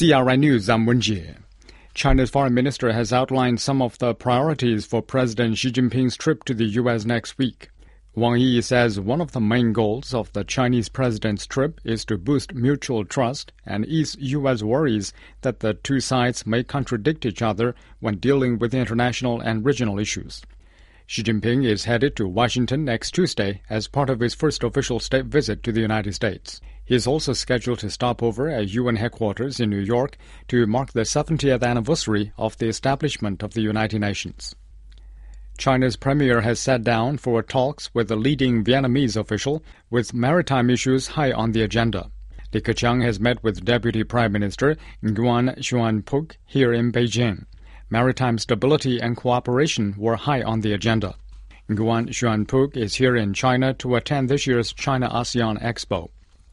CRI News, I'm Wen Jie. China's foreign minister has outlined some of the priorities for President Xi Jinping's trip to the U.S. next week. Wang Yi says one of the main goals of the Chinese president's trip is to boost mutual trust and ease U.S. worries that the two sides may contradict each other when dealing with international and regional issues. Xi Jinping is headed to Washington next Tuesday as part of his first official state visit to the United States. He is also scheduled to stop over at UN headquarters in New York to mark the 70th anniversary of the establishment of the United Nations. China's premier has sat down for talks with a leading Vietnamese official, with maritime issues high on the agenda. Li Keqiang has met with Deputy Prime Minister Nguyen Xuan Phuc here in Beijing. Maritime stability and cooperation were high on the agenda. Nguyen Xuan Phuc is here in China to attend this year's China-ASEAN Expo.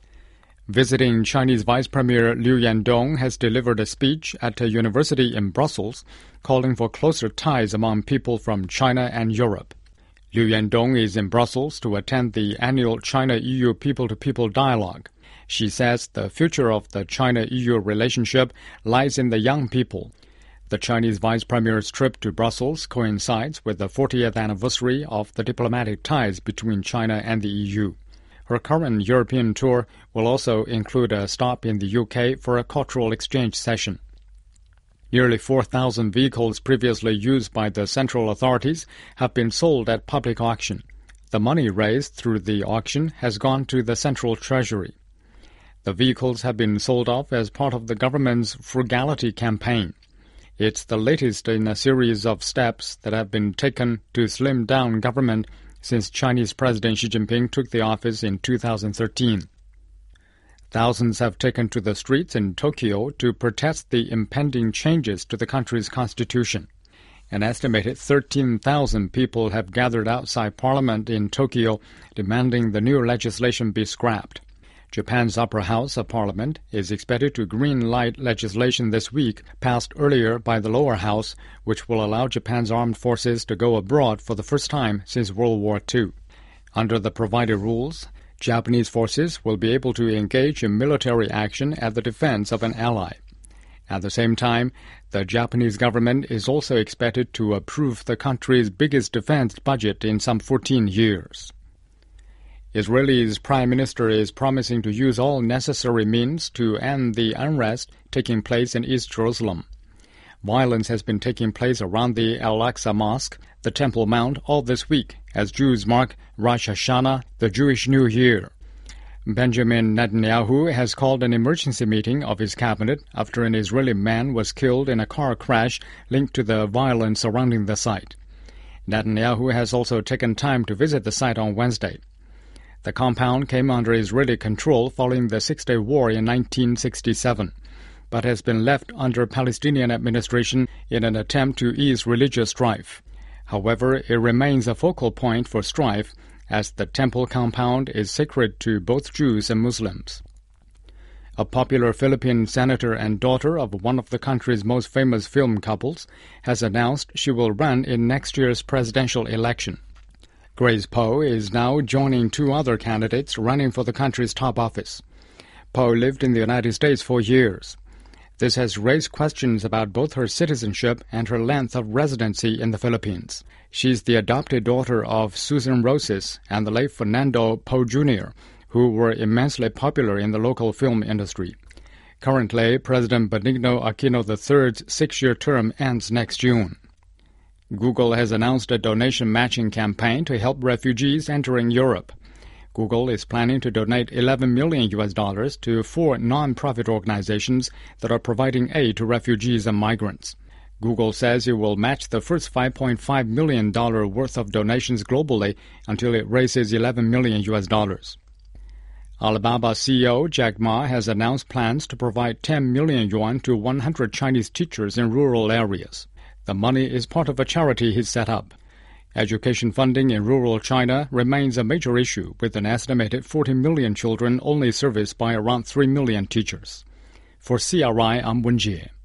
Visiting Chinese Vice Premier Liu Yandong has delivered a speech at a university in Brussels calling for closer ties among people from China and Europe. Liu Yandong is in Brussels to attend the annual China-EU People-to-People Dialogue. She says the future of the China-EU relationship lies in the young people. The Chinese Vice Premier's trip to Brussels coincides with the 40th anniversary of the diplomatic ties between China and the EU. Her current European tour will also include a stop in the UK for a cultural exchange session. Nearly 4,000 vehicles previously used by the central authorities have been sold at public auction. The money raised through the auction has gone to the central treasury. The vehicles have been sold off as part of the government's frugality campaign. It's the latest in a series of steps that have been taken to slim down government since Chinese President Xi Jinping took the office in 2013. Thousands have taken to the streets in Tokyo to protest the impending changes to the country's constitution. An estimated 13,000 people have gathered outside Parliament in Tokyo demanding the new legislation be scrapped. Japan's upper house of Parliament is expected to green-light legislation this week passed earlier by the lower house, which will allow Japan's armed forces to go abroad for the first time since World War II. Under the provided rules, Japanese forces will be able to engage in military action at the defense of an ally. At the same time, the Japanese government is also expected to approve the country's biggest defense budget in some 14 years. Israel's prime minister is promising to use all necessary means to end the unrest taking place in East Jerusalem. Violence has been taking place around the Al-Aqsa Mosque, the Temple Mount, all this week as Jews mark Rosh Hashanah, the Jewish New Year. Benjamin Netanyahu has called an emergency meeting of his cabinet after an Israeli man was killed in a car crash linked to the violence surrounding the site. Netanyahu has also taken time to visit the site on Wednesday. The compound came under Israeli control following the Six-Day War in 1967, but has been left under Palestinian administration in an attempt to ease religious strife. However, it remains a focal point for strife, as the temple compound is sacred to both Jews and Muslims. A popular Philippine senator and daughter of one of the country's most famous film couples has announced she will run in next year's presidential election. Grace Poe is now joining two other candidates running for the country's top office. Poe lived in the United States for years. This has raised questions about both her citizenship and her length of residency in the Philippines. She's the adopted daughter of Susan Roses and the late Fernando Poe Jr., who were immensely popular in the local film industry. Currently, President Benigno Aquino III's 6-year term ends next June. Google has announced a donation matching campaign to help refugees entering Europe. Google is planning to donate $11 million to 4 non-profit organizations that are providing aid to refugees and migrants. Google says it will match the first $5.5 million worth of donations globally until it raises $11 million. Alibaba CEO Jack Ma has announced plans to provide 10 million yuan to 100 Chinese teachers in rural areas. The money is part of a charity he set up. Education funding in rural China remains a major issue, with an estimated 40 million children only serviced by around 3 million teachers. For CRI, I'm Wen Jie.